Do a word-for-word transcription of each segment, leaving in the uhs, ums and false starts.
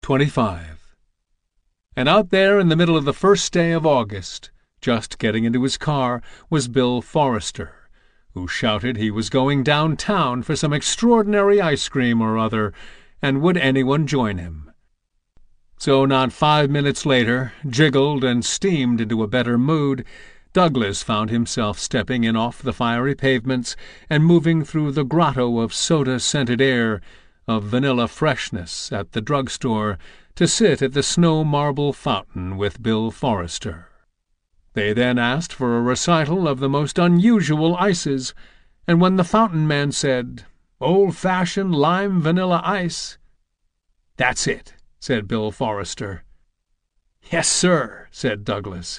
twenty-five. And out there in the middle of the first day of August, just getting into his car, was Bill Forrester, who shouted he was going downtown for some extraordinary ice cream or other, and would anyone join him. So not five minutes later, jiggled and steamed into a better mood, Douglas found himself stepping in off the fiery pavements and moving through the grotto of soda-scented air, of vanilla freshness at the drugstore, to sit at the snow marble fountain with Bill Forrester. They then asked for a recital of the most unusual ices, and when the fountain man said, "Old-fashioned lime vanilla ice," "That's it," said Bill Forrester. "Yes, sir," said Douglas.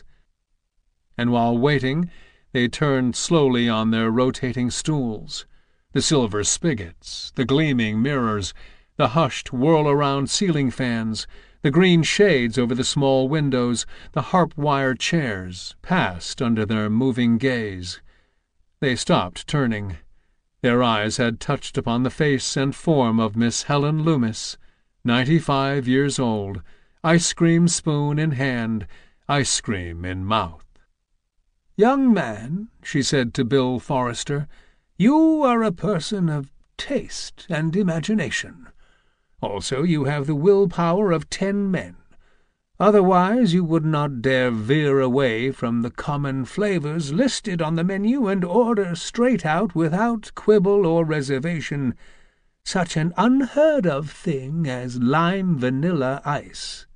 And while waiting, they turned slowly on their rotating stools. The silver spigots, the gleaming mirrors, the hushed whirl-around ceiling fans, the green shades over the small windows, the harp-wire chairs, passed under their moving gaze. They stopped turning. Their eyes had touched upon the face and form of Miss Helen Loomis, ninety-five years old, ice-cream spoon in hand, ice-cream in mouth. "Young man," she said to Bill Forrester, "you are a person of taste and imagination. Also, you have the will-power of ten men. Otherwise you would not dare veer away from the common flavors listed on the menu and order straight out without quibble or reservation such an unheard-of thing as lime vanilla ice."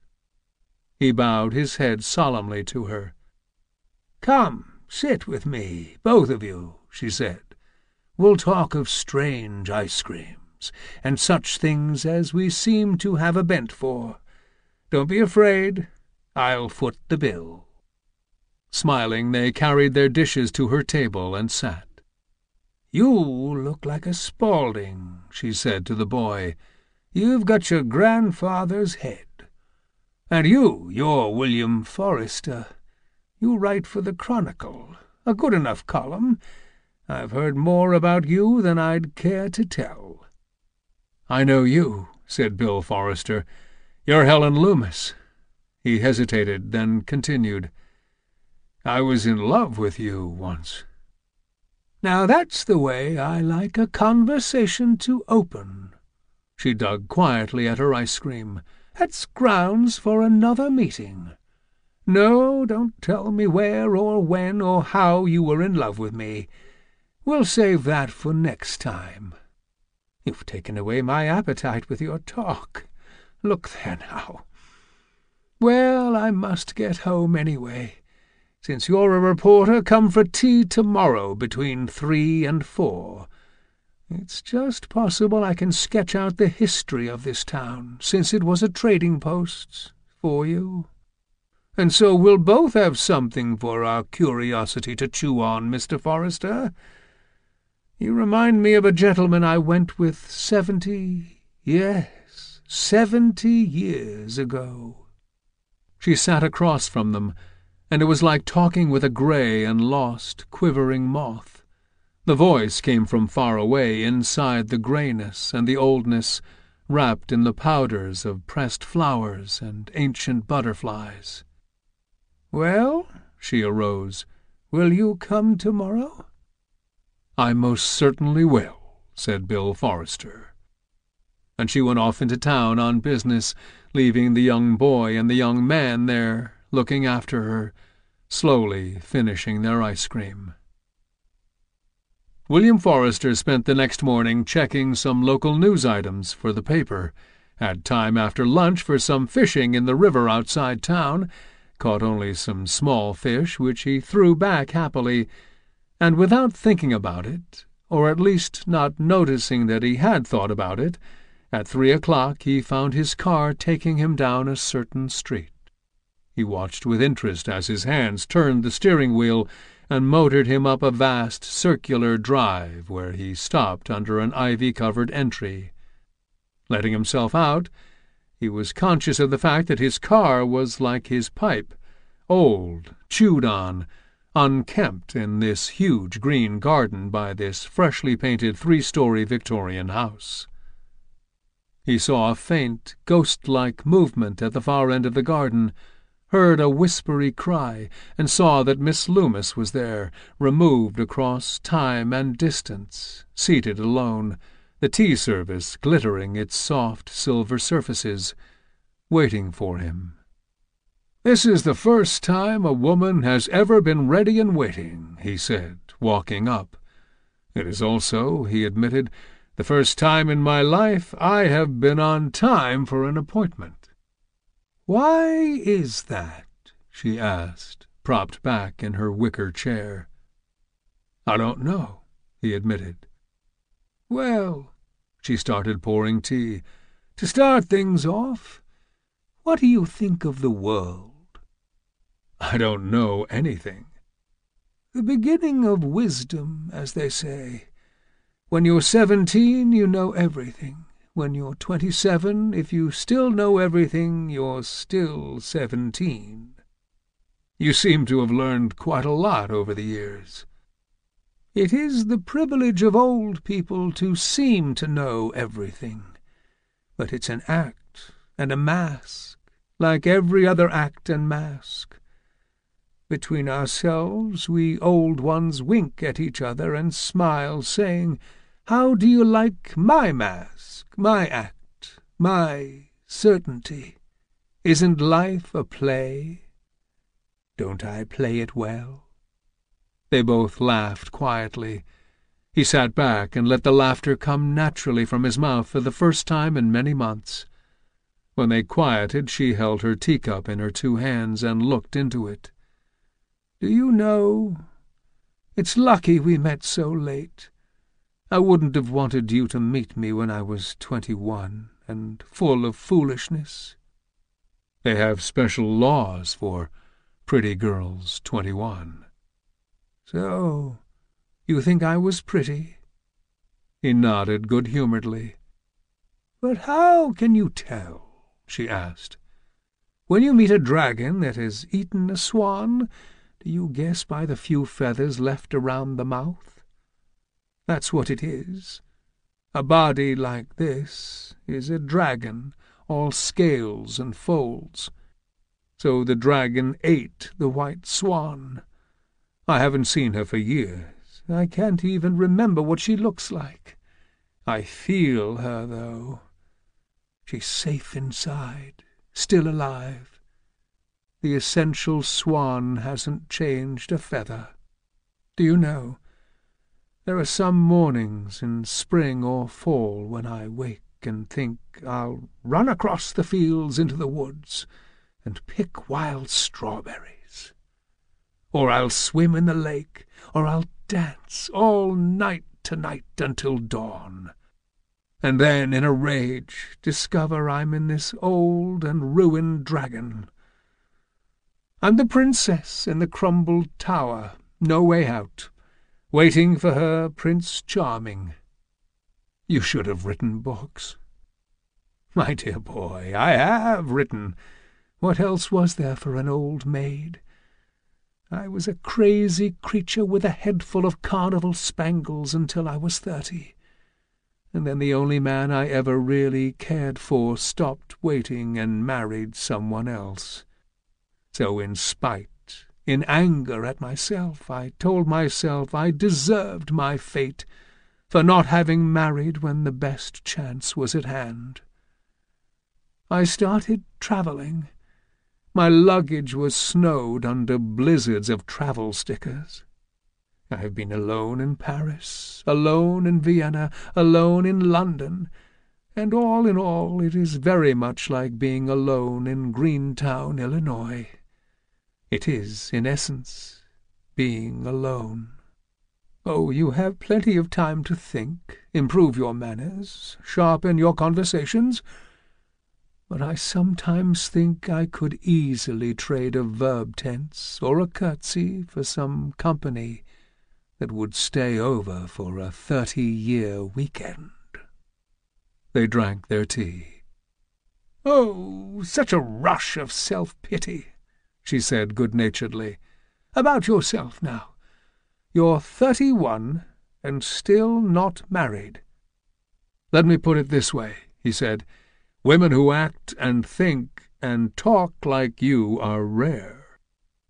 He bowed his head solemnly to her. "Come, sit with me, both of you," she said. "We'll talk of strange ice creams, and such things as we seem to have a bent for. Don't be afraid. I'll foot the bill." Smiling, they carried their dishes to her table and sat. "You look like a Spaulding," she said to the boy. "You've got your grandfather's head. And you, you're William Forrester. You write for the Chronicle, a good enough column. I've heard more about you than I'd care to tell." "I know you," said Bill Forrester. "You're Helen Loomis." He hesitated, then continued. "I was in love with you once." "Now that's the way I like a conversation to open." She dug quietly at her ice cream. "That's grounds for another meeting. No, don't tell me where or when or how you were in love with me. We'll save that for next time. You've taken away my appetite with your talk. Look there now. Well, I must get home anyway. Since you're a reporter, come for tea tomorrow between three and four. It's just possible I can sketch out the history of this town, since it was a trading post, for you. And so we'll both have something for our curiosity to chew on, Mister Forrester. You remind me of a gentleman I went with seventy, yes, seventy years ago." She sat across from them, and it was like talking with a grey and lost, quivering moth. The voice came from far away, inside the greyness and the oldness, wrapped in the powders of pressed flowers and ancient butterflies. "Well," she arose, "will you come tomorrow?" "I most certainly will," said Bill Forrester. And she went off into town on business, leaving the young boy and the young man there, looking after her, slowly finishing their ice cream. William Forrester spent the next morning checking some local news items for the paper, had time after lunch for some fishing in the river outside town, caught only some small fish which he threw back happily, and without thinking about it, or at least not noticing that he had thought about it, at three o'clock he found his car taking him down a certain street. He watched with interest as his hands turned the steering wheel and motored him up a vast circular drive where he stopped under an ivy-covered entry. Letting himself out, he was conscious of the fact that his car was like his pipe, old, chewed on, unkempt in this huge green garden by this freshly painted three-story Victorian house. He saw a faint, ghost-like movement at the far end of the garden, heard a whispery cry, and saw that Miss Loomis was there, removed across time and distance, seated alone, the tea-service glittering its soft silver surfaces, waiting for him. "This is the first time a woman has ever been ready and waiting," he said, walking up. "It is also," he admitted, "the first time in my life I have been on time for an appointment." "Why is that?" she asked, propped back in her wicker chair. "I don't know," he admitted. "Well," she started pouring tea, "to start things off, what do you think of the world?" "I don't know anything." "The beginning of wisdom, as they say. When you're seventeen, you know everything. When you're twenty-seven, if you still know everything, you're still seventeen." "You seem to have learned quite a lot over the years." "It is the privilege of old people to seem to know everything. But it's an act and a mask, like every other act and mask. Between ourselves, we old ones wink at each other and smile, saying, 'How do you like my mask, my act, my certainty? Isn't life a play? Don't I play it well?'" They both laughed quietly. He sat back and let the laughter come naturally from his mouth for the first time in many months. When they quieted, she held her teacup in her two hands and looked into it. "Do you know, it's lucky we met so late. I wouldn't have wanted you to meet me when I was twenty-one, and full of foolishness." "They have special laws for pretty girls twenty-one." "So, you think I was pretty?" He nodded good-humoredly. "But how can you tell?" she asked. "When you meet a dragon that has eaten a swan, do you guess by the few feathers left around the mouth? That's what it is. A body like this is a dragon, all scales and folds. So the dragon ate the white swan. I haven't seen her for years. I can't even remember what she looks like. I feel her, though. She's safe inside, still alive. The essential swan hasn't changed a feather. Do you know, there are some mornings in spring or fall when I wake and think I'll run across the fields into the woods and pick wild strawberries. Or I'll swim in the lake, or I'll dance all night tonight until dawn. And then, in a rage, discover I'm in this old and ruined dragon. I'm the princess in the crumbled tower, no way out, waiting for her Prince Charming. You should have written books." "My dear boy, I have written. What else was there for an old maid? I was a crazy creature with a head full of carnival spangles until I was thirty. And then the only man I ever really cared for stopped waiting and married someone else. So in spite, in anger at myself, I told myself I deserved my fate for not having married when the best chance was at hand. I started travelling. My luggage was snowed under blizzards of travel stickers. I have been alone in Paris, alone in Vienna, alone in London, and all in all it is very much like being alone in Greentown, Illinois. It is, in essence, being alone. Oh, you have plenty of time to think, improve your manners, sharpen your conversations. But I sometimes think I could easily trade a verb tense or a curtsy for some company that would stay over for a thirty-year weekend." They drank their tea. "Oh, such a rush of self-pity," she said good-naturedly. "About yourself, now. You're thirty-one and still not married." "Let me put it this way," he said. Women who act and think and talk like you are rare."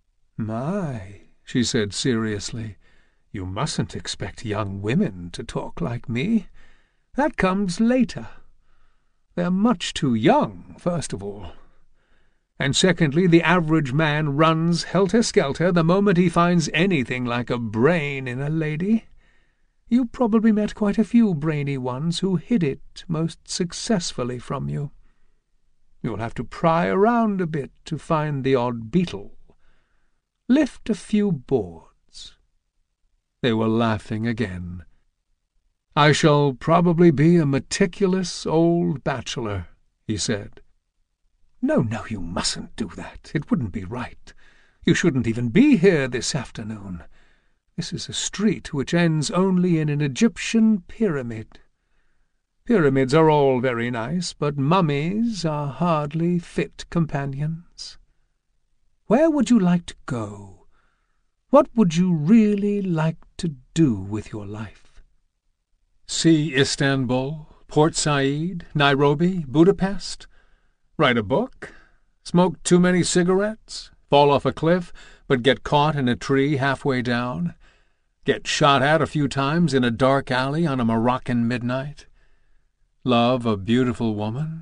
"My," she said seriously, "you mustn't expect young women to talk like me. That comes later. They're much too young, first of all. And secondly, the average man runs helter-skelter the moment he finds anything like a brain in a lady. You probably met quite a few brainy ones who hid it most successfully from you. You'll have to pry around a bit to find the odd beetle. Lift a few boards." They were laughing again. "I shall probably be a meticulous old bachelor," he said. "No, no, you mustn't do that. It wouldn't be right. You shouldn't even be here this afternoon. This is a street which ends only in an Egyptian pyramid. Pyramids are all very nice, but mummies are hardly fit companions. Where would you like to go? What would you really like to do with your life? See Istanbul, Port Said, Nairobi, Budapest? Write a book? Smoke too many cigarettes? Fall off a cliff, but get caught in a tree halfway down? Get shot at a few times in a dark alley on a Moroccan midnight? Love a beautiful woman?"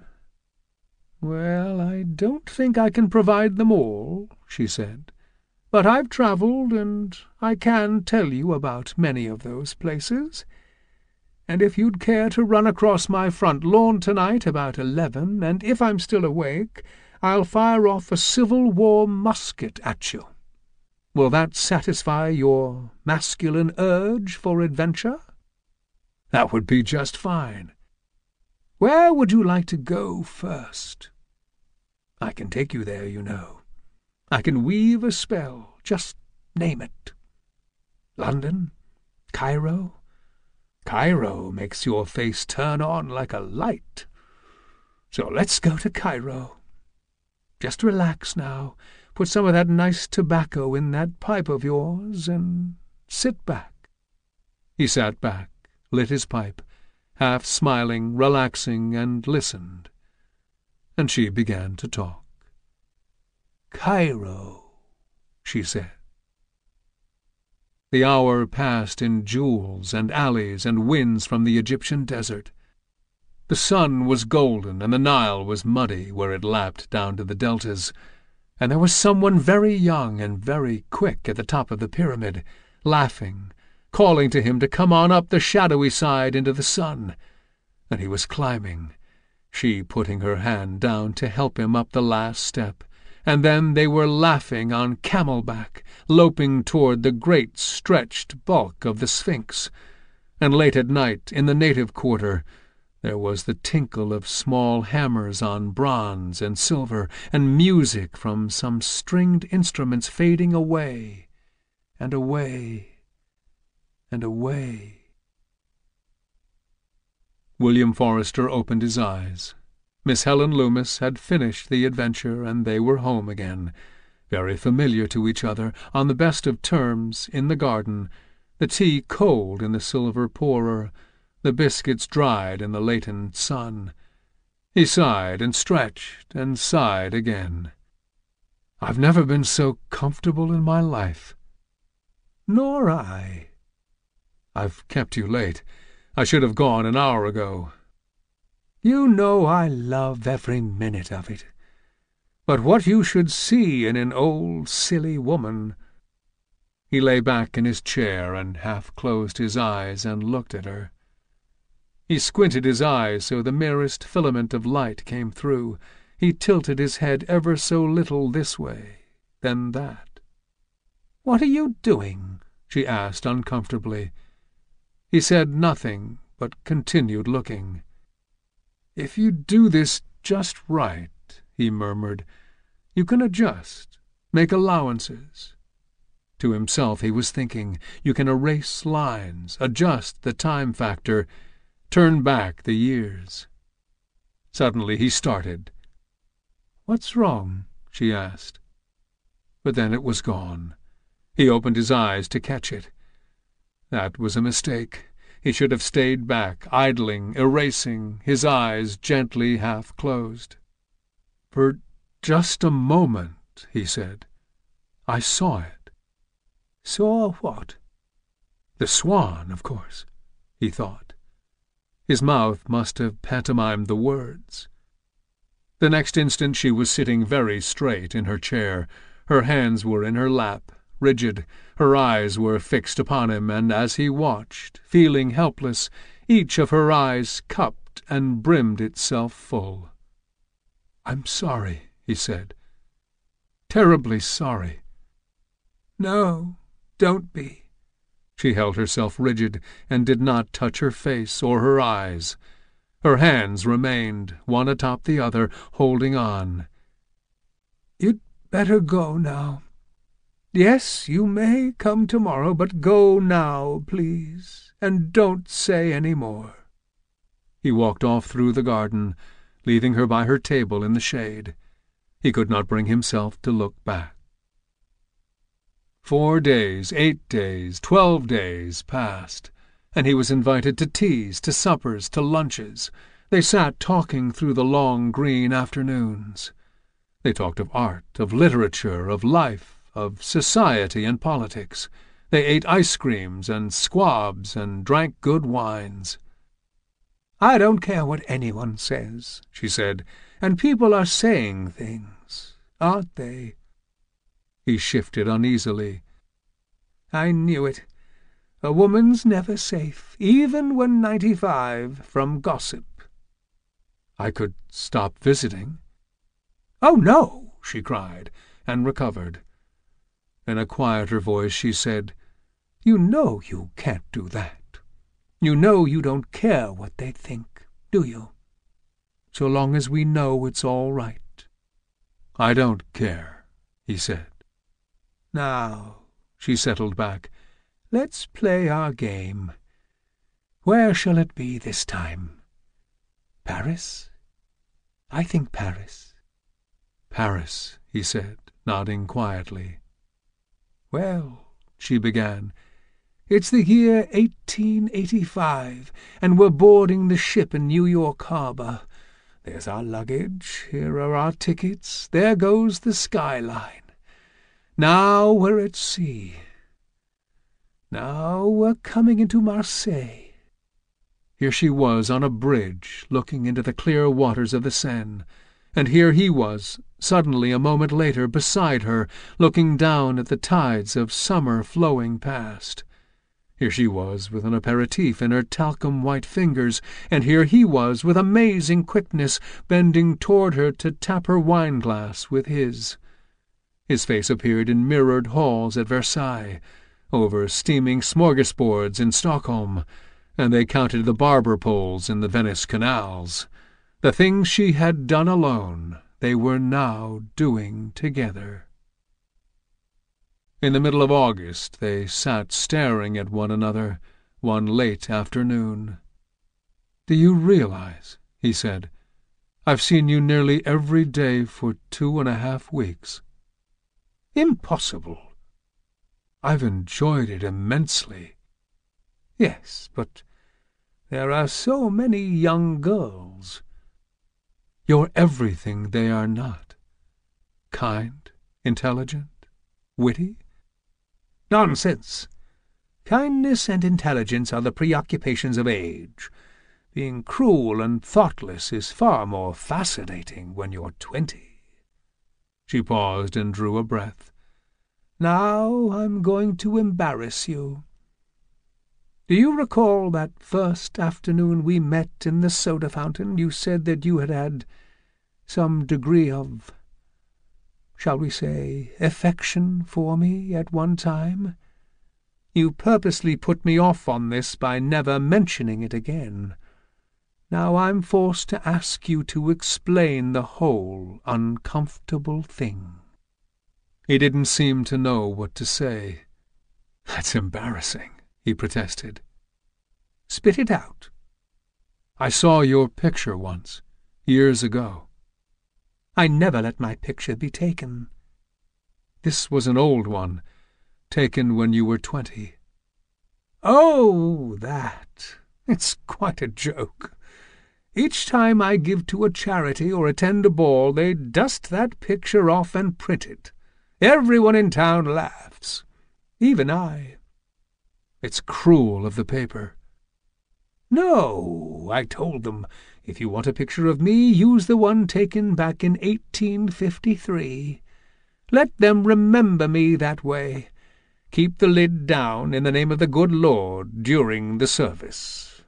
"Well, I don't think I can provide them all," she said. "But I've travelled, and I can tell you about many of those places. And if you'd care to run across my front lawn tonight about eleven, and if I'm still awake, I'll fire off a Civil War musket at you. Will that satisfy your masculine urge for adventure?" "That would be just fine." "Where would you like to go first? I can take you there, you know. I can weave a spell. Just name it. London? Cairo? Cairo makes your face turn on like a light. So let's go to Cairo. Just relax now. Put some of that nice tobacco in that pipe of yours, and sit back." He sat back, lit his pipe, half smiling, relaxing, and listened. And she began to talk. "Cairo," she said. The hour passed in jewels and alleys and winds from the Egyptian desert. The sun was golden, and the Nile was muddy where it lapped down to the deltas, and there was someone very young and very quick at the top of the pyramid, laughing, calling to him to come on up the shadowy side into the sun, and he was climbing, she putting her hand down to help him up the last step, and then they were laughing on camelback, loping toward the great stretched bulk of the Sphinx, and late at night, in the native quarter, there was the tinkle of small hammers on bronze and silver, and music from some stringed instruments fading away, and away, and away. William Forrester opened his eyes. Miss Helen Loomis had finished the adventure, and they were home again, very familiar to each other, on the best of terms, in the garden, the tea cold in the silver pourer, the biscuits dried in the latent sun. He sighed and stretched and sighed again. "I've never been so comfortable in my life." "Nor I." "I've kept you late. I should have gone an hour ago." "You know I love every minute of it. But what you should see in an old, silly woman—" He lay back in his chair and half closed his eyes and looked at her. He squinted his eyes so the merest filament of light came through. He tilted his head ever so little this way, then that. "What are you doing?" she asked uncomfortably. He said nothing, but continued looking. "If you do this just right," he murmured, "you can adjust, make allowances." To himself he was thinking, you can erase lines, adjust the time factor, turn back the years. Suddenly he started. "What's wrong?" she asked. But then it was gone. He opened his eyes to catch it. That was a mistake. He should have stayed back, idling, erasing, his eyes gently half closed. "For just a moment," he said, "I saw it." "Saw what?" "The swan, of course," he thought. His mouth must have pantomimed the words. The next instant she was sitting very straight in her chair. Her hands were in her lap, rigid. Her eyes were fixed upon him, and as he watched, feeling helpless, each of her eyes cupped and brimmed itself full. "I'm sorry," he said. "Terribly sorry." "No, don't be." She held herself rigid and did not touch her face or her eyes. Her hands remained, one atop the other, holding on. "You'd better go now. Yes, you may come tomorrow, but go now, please, and don't say any more." He walked off through the garden, leaving her by her table in the shade. He could not bring himself to look back. Four days, eight days, twelve days passed, and he was invited to teas, to suppers, to lunches. They sat talking through the long green afternoons. They talked of art, of literature, of life, of society and politics. They ate ice creams and squabs and drank good wines. "I don't care what anyone says," she said, "and people are saying things, aren't they?" He shifted uneasily. "I knew it. A woman's never safe, even when ninety-five, from gossip." "I could stop visiting." "Oh, no!" she cried, and recovered. In a quieter voice she said, "You know you can't do that. You know you don't care what they think, do you? So long as we know it's all right." "I don't care," he said. "Now," she settled back, "let's play our game. Where shall it be this time? Paris? I think Paris." "Paris," he said, nodding quietly. "Well," she began, "it's the year eighteen eighty-five, and we're boarding the ship in New York Harbor. There's our luggage, here are our tickets, there goes the skyline. Now we're at sea. Now we're coming into Marseille." Here she was on a bridge, looking into the clear waters of the Seine, and here he was, suddenly a moment later, beside her, looking down at the tides of summer flowing past. Here she was with an aperitif in her talcum-white fingers, and here he was with amazing quickness, bending toward her to tap her wine-glass with his. His face appeared in mirrored halls at Versailles, over steaming smorgasbords in Stockholm, and they counted the barber poles in the Venice canals. The things she had done alone, they were now doing together. In the middle of August they sat staring at one another, one late afternoon. "Do you realize," he said, "I've seen you nearly every day for two and a half weeks." "Impossible." "I've enjoyed it immensely." "Yes, but there are so many young girls." "You're everything they are not. Kind, intelligent, witty." "Nonsense! Kindness and intelligence are the preoccupations of age. Being cruel and thoughtless is far more fascinating when you're twenty." She paused and drew a breath. "Now I'm going to embarrass you. Do you recall that first afternoon we met in the soda fountain? You said that you had had some degree of, shall we say, affection for me at one time. You purposely put me off on this by never mentioning it again. Now I'm forced to ask you to explain the whole uncomfortable thing." He didn't seem to know what to say. "That's embarrassing," he protested. "Spit it out." "I saw your picture once, years ago." "I never let my picture be taken." "This was an old one, taken when you were twenty." "Oh, that. It's quite a joke. Each time I give to a charity or attend a ball, they dust that picture off and print it. Everyone in town laughs. Even I. It's cruel of the paper." "No, I told them, if you want a picture of me, use the one taken back in eighteen fifty-three. Let them remember me that way. Keep the lid down in the name of the good Lord during the service."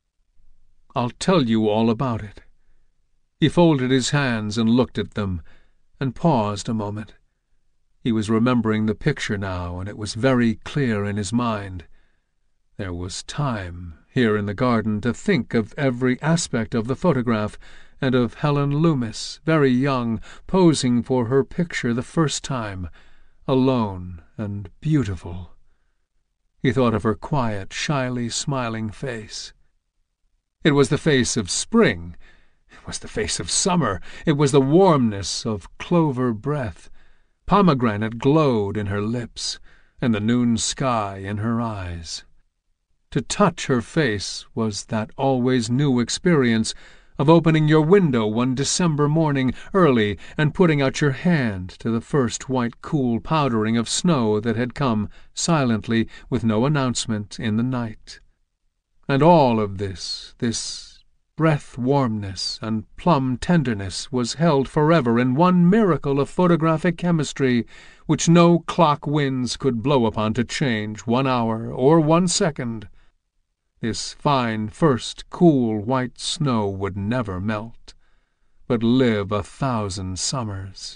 "I'll tell you all about it." He folded his hands and looked at them, and paused a moment. He was remembering the picture now, and it was very clear in his mind. There was time, here in the garden, to think of every aspect of the photograph, and of Helen Loomis, very young, posing for her picture the first time, alone and beautiful. He thought of her quiet, shyly smiling face. It was the face of spring. It was the face of summer. It was the warmness of clover breath. Pomegranate glowed in her lips, and the noon sky in her eyes. To touch her face was that always new experience of opening your window one December morning early and putting out your hand to the first white cool powdering of snow that had come silently with no announcement in the night. And all of this, this breath warmness and plum tenderness, was held forever in one miracle of photographic chemistry which no clock winds could blow upon to change one hour or one second. This fine first cool white snow would never melt, but live a thousand summers.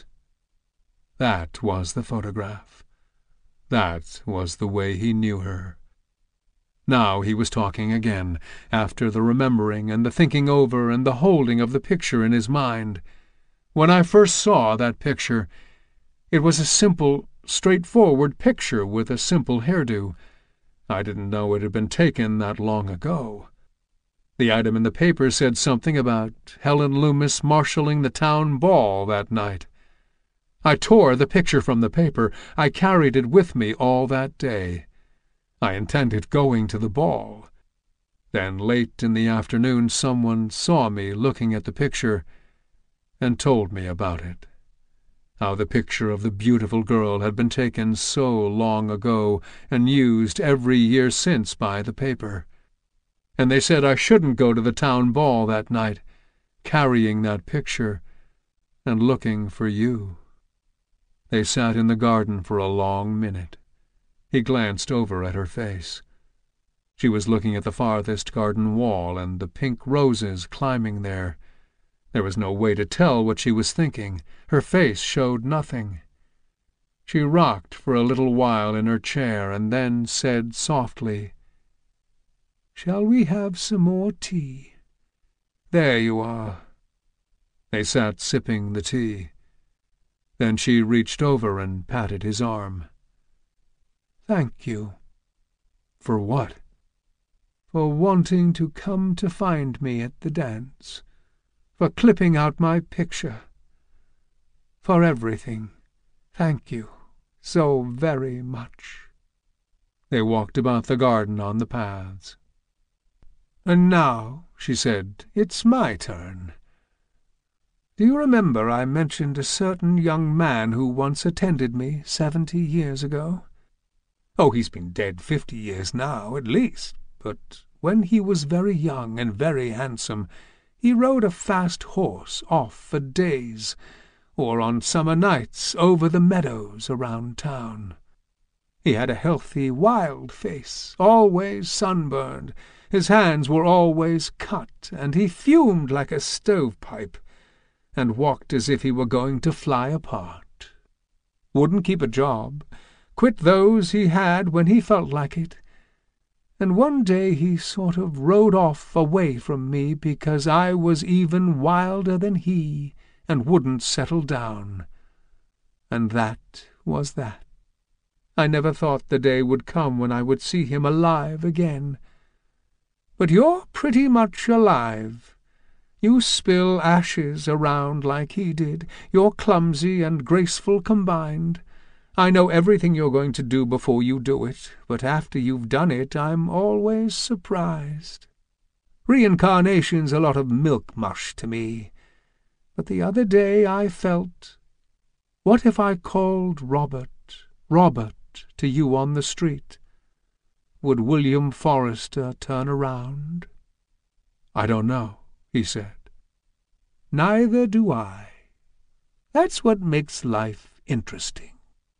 That was the photograph. That was the way he knew her. Now he was talking again, after the remembering and the thinking over and the holding of the picture in his mind. "When I first saw that picture, it was a simple, straightforward picture with a simple hairdo. I didn't know it had been taken that long ago. The item in the paper said something about Helen Loomis marshalling the town ball that night. I tore the picture from the paper. I carried it with me all that day. I intended going to the ball. Then late in the afternoon someone saw me looking at the picture and told me about it. How the picture of the beautiful girl had been taken so long ago and used every year since by the paper. And they said I shouldn't go to the town ball that night, carrying that picture and looking for you." They sat in the garden for a long minute. He glanced over at her face. She was looking at the farthest garden wall and the pink roses climbing there. There was no way to tell what she was thinking. Her face showed nothing. She rocked for a little while in her chair and then said softly, "Shall we have some more tea? There you are." They sat sipping the tea. Then she reached over and patted his arm. "Thank you." "For what?" "For wanting to come to find me at the dance. For clipping out my picture. For everything. Thank you so very much." They walked about the garden on the paths. "And now," she said, "it's my turn. Do you remember I mentioned a certain young man who once attended me seventy years ago? Oh, he's been dead fifty years now, at least, but when he was very young and very handsome, he rode a fast horse off for days, or on summer nights over the meadows around town. He had a healthy, wild face, always sunburned. His hands were always cut, and he fumed like a stovepipe, and walked as if he were going to fly apart. Wouldn't keep a job, quit those he had when he felt like it, and one day he sort of rode off away from me because I was even wilder than he and wouldn't settle down. And that was that. I never thought the day would come when I would see him alive again. But you're pretty much alive. You spill ashes around like he did. You're clumsy and graceful combined. I know everything you're going to do before you do it, but after you've done it I'm always surprised. Reincarnation's a lot of milk mush to me. But the other day I felt, what if I called Robert, Robert, to you on the street? Would William Forrester turn around?" "I don't know," he said. "Neither do I. That's what makes life interesting."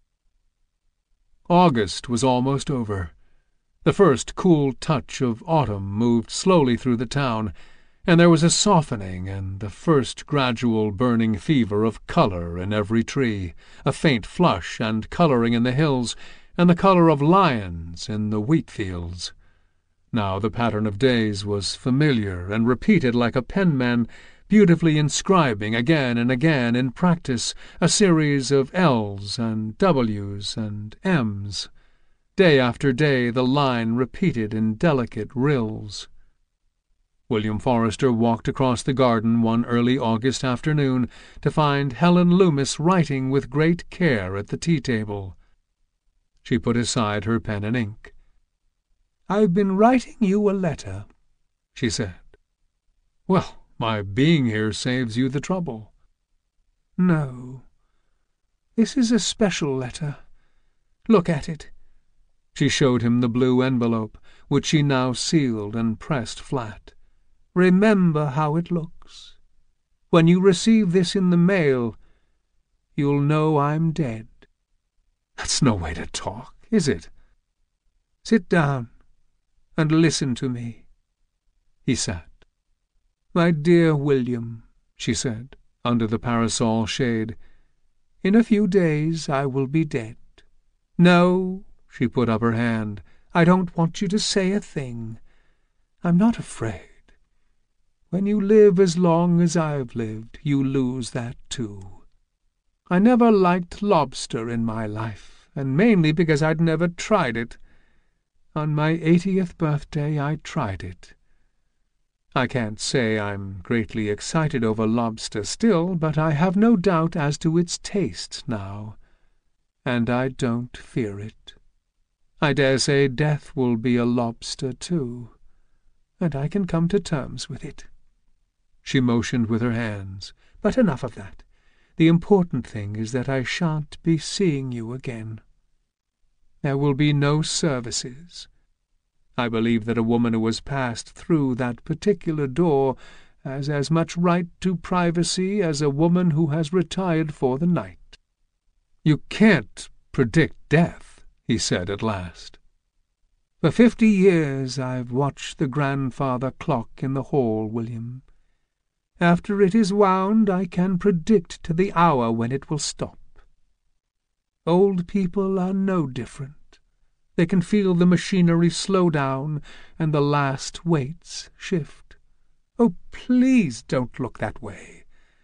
August was almost over. The first cool touch of autumn moved slowly through the town, and there was a softening and the first gradual burning fever of colour in every tree, a faint flush and colouring in the hills, and the colour of lions in the wheat-fields. Now the pattern of days was familiar and repeated like a penman, beautifully inscribing again and again in practice a series of L's and W's and M's. Day after day the line repeated in delicate rills. William Forrester walked across the garden one early August afternoon to find Helen Loomis writing with great care at the tea-table. She put aside her pen and ink. "I've been writing you a letter," she said. "Well, my being here saves you the trouble." "No. This is a special letter. Look at it." She showed him the blue envelope, which she now sealed and pressed flat. "Remember how it looks. When you receive this in the mail, you'll know I'm dead." "That's no way to talk, is it?" "Sit down and listen to me." He sat. "My dear William," she said, under the parasol shade, "in a few days I will be dead. No," she put up her hand, "I don't want you to say a thing. I'm not afraid. When you live as long as I've lived, you lose that too. I never liked lobster in my life, and mainly because I'd never tried it. On my eightieth birthday I tried it. I can't say I'm greatly excited over lobster still, but I have no doubt as to its taste now, and I don't fear it. I dare say death will be a lobster too, and I can come to terms with it." She motioned with her hands. "But enough of that. The important thing is that I shan't be seeing you again. There will be no services. I believe that a woman who has passed through that particular door has as much right to privacy as a woman who has retired for the night." "You can't predict death," he said at last. "For fifty years I've watched the grandfather clock in the hall, William. After it is wound, I can predict to the hour when it will stop. Old people are no different. They can feel the machinery slow down and the last weights shift. Oh, please don't look that way.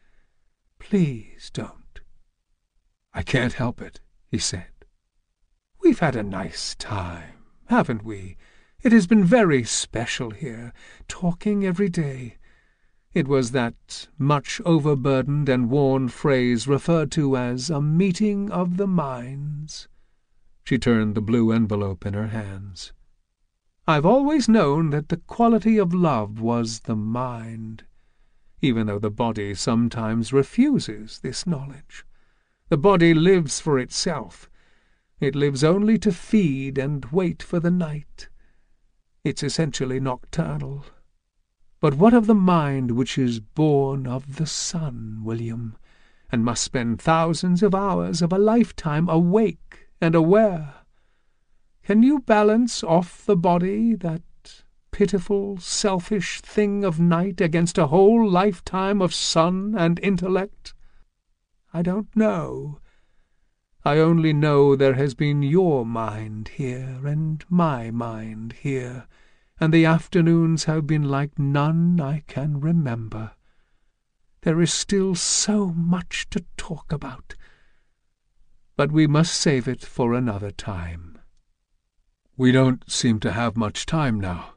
Please don't." "I can't help it," he said. "We've had a nice time, haven't we? It has been very special here, talking every day. It was that much overburdened and worn phrase referred to as a meeting of the minds." She turned the blue envelope in her hands. "I've always known that the quality of love was the mind, even though the body sometimes refuses this knowledge. The body lives for itself. It lives only to feed and wait for the night. It's essentially nocturnal. But what of the mind which is born of the sun, William, and must spend thousands of hours of a lifetime awake and aware? Can you balance off the body, that pitiful, selfish thing of night, against a whole lifetime of sun and intellect? I don't know. I only know there has been your mind here, and my mind here, and the afternoons have been like none I can remember. There is still so much to talk about, but we must save it for another time." "We don't seem to have much time now."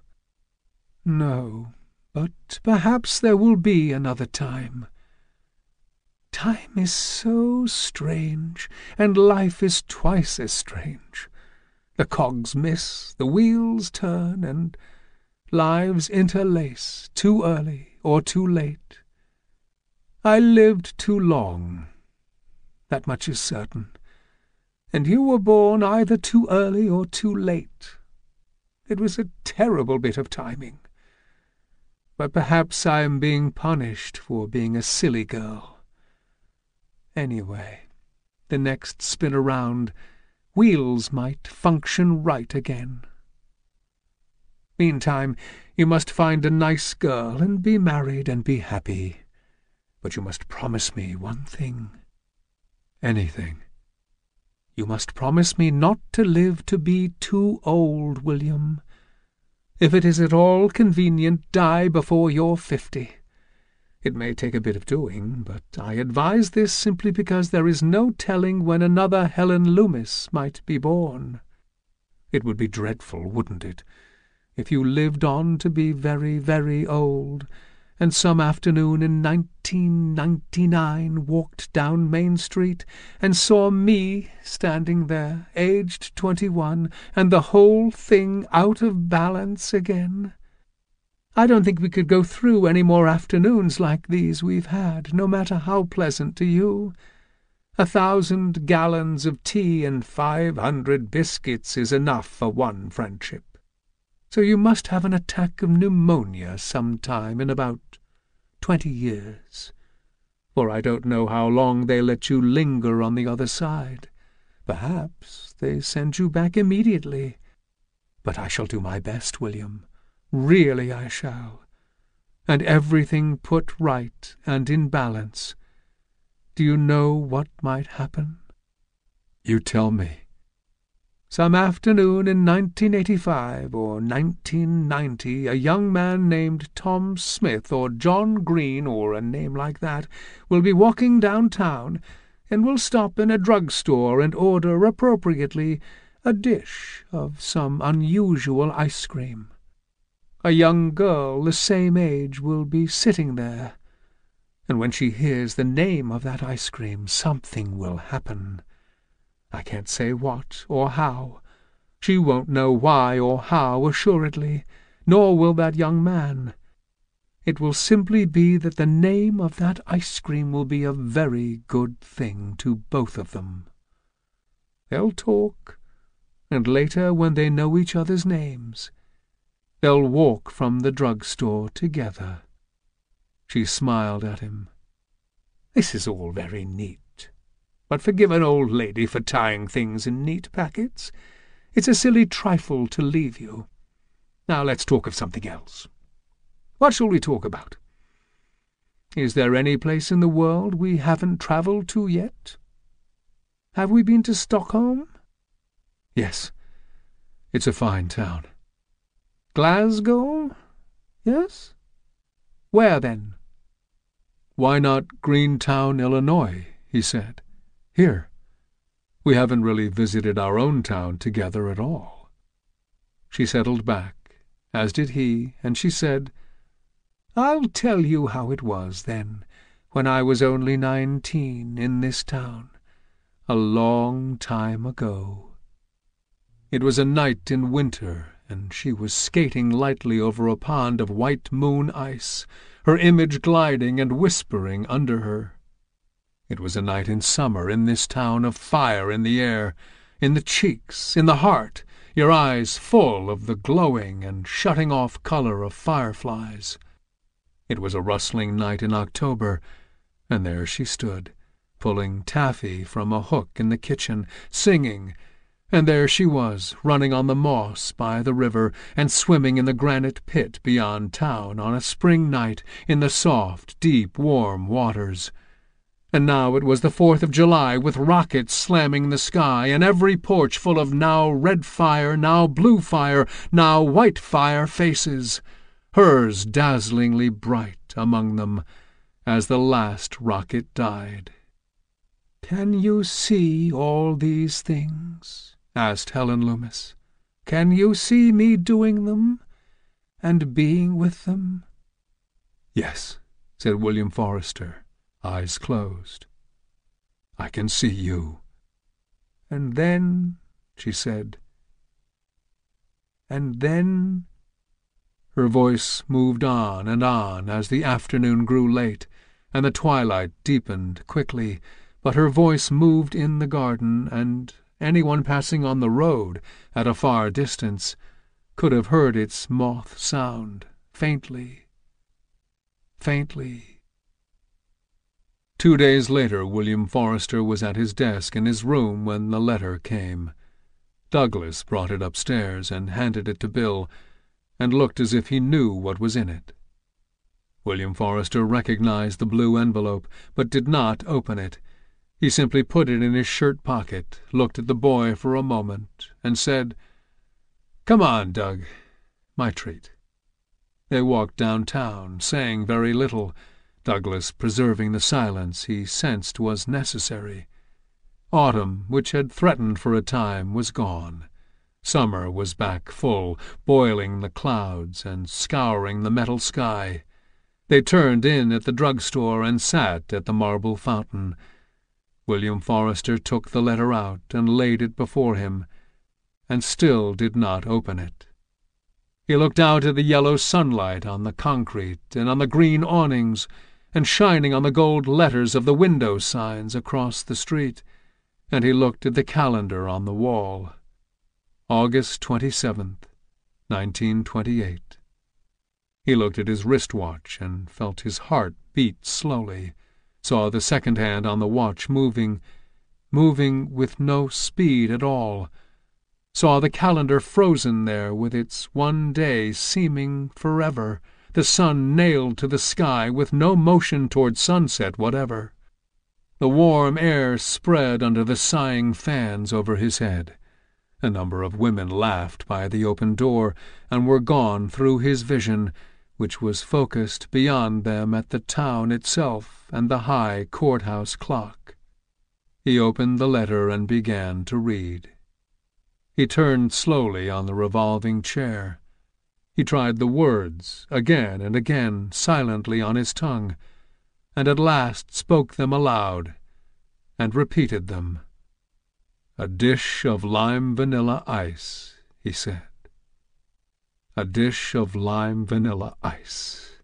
"No, but perhaps there will be another time. Time is so strange, and life is twice as strange. The cogs miss, the wheels turn, and lives interlace, too early or too late. I lived too long, that much is certain, and you were born either too early or too late. It was a terrible bit of timing. But perhaps I am being punished for being a silly girl. Anyway, the next spin around, wheels might function right again. Meantime, you must find a nice girl and be married and be happy. But you must promise me one thing. Anything. You must promise me not to live to be too old, William. If it is at all convenient, die before you're fifty. It may take a bit of doing, but I advise this simply because there is no telling when another Helen Loomis might be born. It would be dreadful, wouldn't it, if you lived on to be very, very old, and some afternoon in nineteen ninety-nine walked down Main Street and saw me standing there, aged twenty-one, and the whole thing out of balance again. I don't think we could go through any more afternoons like these we've had, no matter how pleasant to you. A thousand gallons of tea and five hundred biscuits is enough for one friendship. So you must have an attack of pneumonia some time in about twenty years, for I don't know how long they let you linger on the other side. Perhaps they send you back immediately. But I shall do my best, William. Really I shall. And everything put right and in balance. Do you know what might happen? You tell me. Some afternoon in nineteen eighty-five or nineteen ninety, a young man named Tom Smith or John Green, or a name like that, will be walking downtown, and will stop in a drug-store and order appropriately a dish of some unusual ice cream. A young girl the same age will be sitting there, and when she hears the name of that ice cream, something will happen. I can't say what or how. She won't know why or how, assuredly, nor will that young man. It will simply be that the name of that ice cream will be a very good thing to both of them. They'll talk, and later, when they know each other's names, they'll walk from the drug-store together. She smiled at him. This is all very neat. But forgive an old lady for tying things in neat packets. It's a silly trifle to leave you. Now let's talk of something else. What shall we talk about? Is there any place in the world we haven't travelled to yet? Have we been to Stockholm? Yes, it's a fine town. Glasgow? Yes? Where, then? Why not Greentown, Illinois, he said. Here. We haven't really visited our own town together at all. She settled back, as did he, and she said, I'll tell you how it was, then, when I was only nineteen in this town, a long time ago. It was a night in winter, and she was skating lightly over a pond of white moon ice, her image gliding and whispering under her. It was a night in summer in this town, of fire in the air, in the cheeks, in the heart, your eyes full of the glowing and shutting-off colour of fireflies. It was a rustling night in October, and there she stood, pulling taffy from a hook in the kitchen, singing, and there she was, running on the moss by the river, and swimming in the granite pit beyond town on a spring night in the soft, deep, warm waters. And now it was the Fourth of July, with rockets slamming the sky, and every porch full of now red fire, now blue fire, now white fire faces, hers dazzlingly bright among them, as the last rocket died. "Can you see all these things?" asked Helen Loomis. "Can you see me doing them, and being with them?" "Yes," said William Forrester, eyes closed. I can see you." "And then," she said, "and then—" Her voice moved on and on as the afternoon grew late and the twilight deepened quickly, but her voice moved in the garden, and anyone passing on the road at a far distance could have heard its moth sound, faintly, faintly. Two days later William Forrester was at his desk in his room when the letter came. Douglas brought it upstairs and handed it to Bill, and looked as if he knew what was in it. William Forrester recognized the blue envelope, but did not open it. He simply put it in his shirt pocket, looked at the boy for a moment, and said, "Come on, Doug. My treat." They walked downtown, saying very little, Douglas preserving the silence he sensed was necessary. Autumn, which had threatened for a time, was gone. Summer was back full, boiling the clouds and scouring the metal sky. They turned in at the drugstore and sat at the marble fountain. William Forrester took the letter out and laid it before him, and still did not open it. He looked out at the yellow sunlight on the concrete and on the green awnings, and shining on the gold letters of the window signs across the street, and he looked at the calendar on the wall. August twenty-seventh, nineteen twenty-eight. He looked at his wristwatch and felt his heart beat slowly, saw the second hand on the watch moving, moving with no speed at all, saw the calendar frozen there with its one day seeming forever, the sun nailed to the sky with no motion toward sunset whatever. The warm air spread under the sighing fans over his head. A number of women laughed by the open door and were gone through his vision, which was focused beyond them at the town itself and the high courthouse clock. He opened the letter and began to read. He turned slowly on the revolving chair. He tried the words again and again silently on his tongue, and at last spoke them aloud, and repeated them. "A dish of lime vanilla ice," he said. "A dish of lime vanilla ice."